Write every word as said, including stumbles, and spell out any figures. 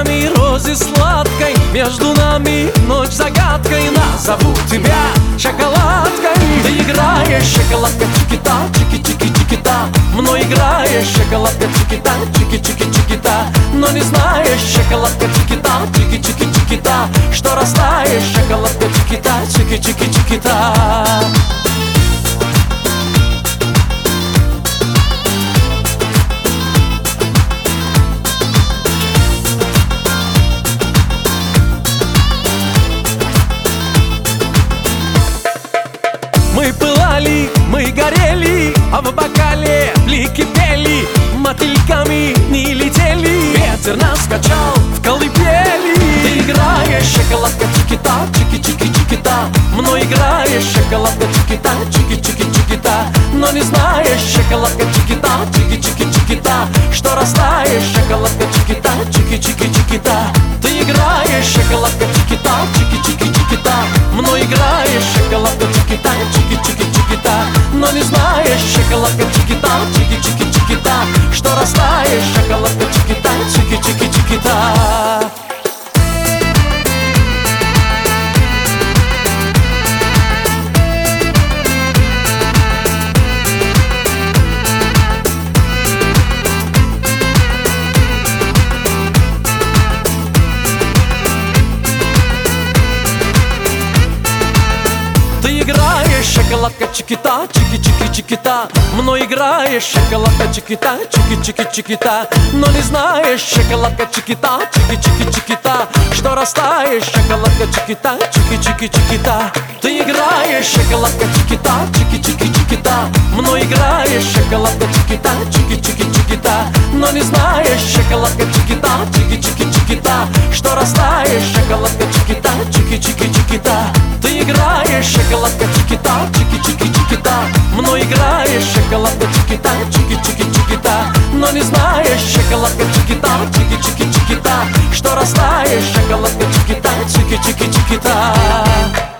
ветками розы сладкой, между нами ночь загадкой. Назову тебя шоколадкой. Ты играешь, шоколадка, чики-та, чики-чики-чики-та. Мной играешь, шоколадка, чики-та, чики-чики-чики-та. Но не знаешь, шоколадка, чики-та, чики-чики-чики-та, что растаешь, шоколадка, чики-та, чики-чики-чики-та. Мы пылали, мы горели, а в бокале блики пели. Мотыльками не летели, ветер нас качал в колыбели. Ты играешь, шоколадка, чики-та, чики-чики-чики-та. Мной играешь, шоколадка, чики-та, чики-чики-чики-та. Но не знаешь, шоколадка, чики-та, чики-чики-чики-та, что растаешь, шоколадка, чики-та, чики-чики-чики-та. Ты играешь, шоколадка, чики-та, чики-чики-чики-та. Мной играешь, шоколадка, чики-та, чики-чики-чики-та. Но не знаешь, шоколадка, чики-та, чики-чики-чики-та, что растаешь, шоколадка, чики-та, чики-чики-чики-та. Ты играешь, шоколадка, чики-та, чики-чики-чики-та. Мной играешь, шоколадка, чики-та, чики-чики-чики-та. Но не знаешь, шоколадка, чики-та, чики-чики-чики-та, что растаешь, шоколадка, чики-та, чики-чики-чики-та. Ты играешь, шоколадка, чики-та, чики-чики-чики-та. Мной играешь, шоколадка, чики-та, чики-чики-чики-та. Но не знаешь, шоколадка, чики-та, чики-чики-чики-та, что растаешь, шоколадка, чики-та, чики-чики-чики-та. Ты играешь, шоколадка, чики-та, чики-чики-чики-та. Мной играешь, шоколадка, чики-та, чики-чики-чики-та. Но не знаешь, шоколадка, чики-та, чики-чики-чики-та, что растаешь, шоколадка, чики-та, чики-чики-чики-та.